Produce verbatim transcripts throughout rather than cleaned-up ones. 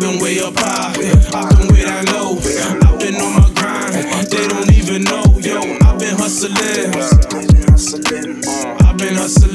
been way up high, I've been way down low. I've been on my grind, they don't even know, yo. I've been hustling, I've been hustling, I've been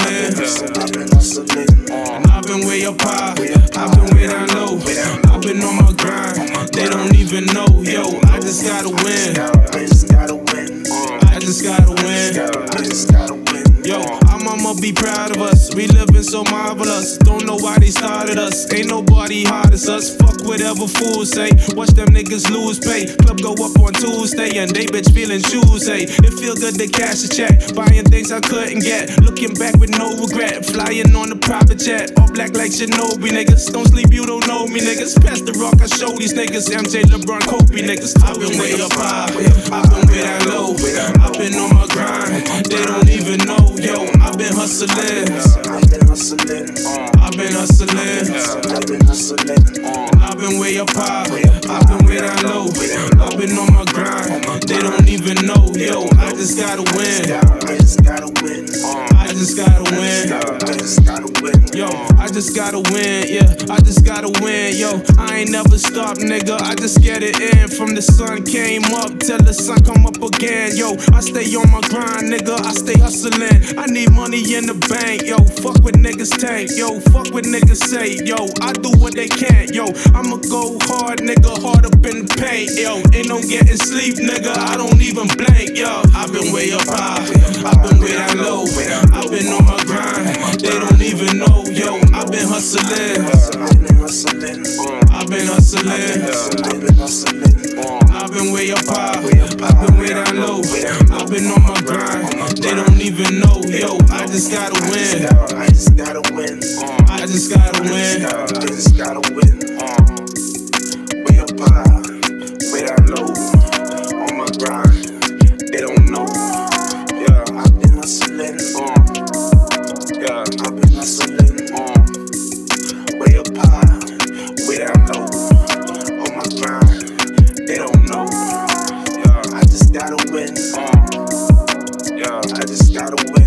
hustling, and I've been way up high, I've been way down low. I've been on my grind, they don't even know, yo. I just gotta win, I just gotta win, I just gotta win, I just gotta win. Yo, I'm I'ma be proud of us. We living so marvelous. Don't know why they started us. Ain't nobody hard as us. Fuck whatever fools say. Watch them niggas lose pay. Club go up on Tuesday and they bitch feeling shoes. Hey, it feel good to cash a check. Buying things I couldn't get. Looking back with no regret. Flying on the private jet. All black like Shinobi niggas. Don't sleep, you don't know me niggas. Pass the rock, I show these niggas. M J, LeBron, Kobe niggas. I've been way up high. I've been way down low. I've been on my grind. They don't even know. Yo, I've been hustling, I've been hustling, I've been hustling, I've been hustling, I've been way up high, I've been way down low, I've been on my grind, they don't even know, yo, I just gotta win, I just gotta win, I just gotta win, I just gotta win, yo, I just gotta win, yeah, I just gotta win, yo, I ain't never stopped, nigga, I just get it in, from the sun came up till the sun come up again, yo, I stay on my grind, nigga, I stay hustling. I need money in the bank, yo. Fuck what niggas tank, yo. Fuck what niggas say, yo. I do what they can, yo. I'ma go hard, nigga, hard up in the paint, yo. Ain't no getting sleep, nigga. I don't even blank, yo. I've been way up high, I've been way down low. I've been on my grind, they don't even know, yo. I've been hustling, I've been hustling, I've been hustling, I've been hustling. I've been way up high, I've been way down low. I've been on my grind, they don't even know, yo. I just gotta win, I just gotta win, I just gotta win, I just gotta win. Way up high, way down low. On my grind, they don't know. Yeah, I've been hustling, yeah, I've been hustling. Way up high, way down low. On my grind, they don't know. Yeah, I just gotta win. Yeah, I just gotta win.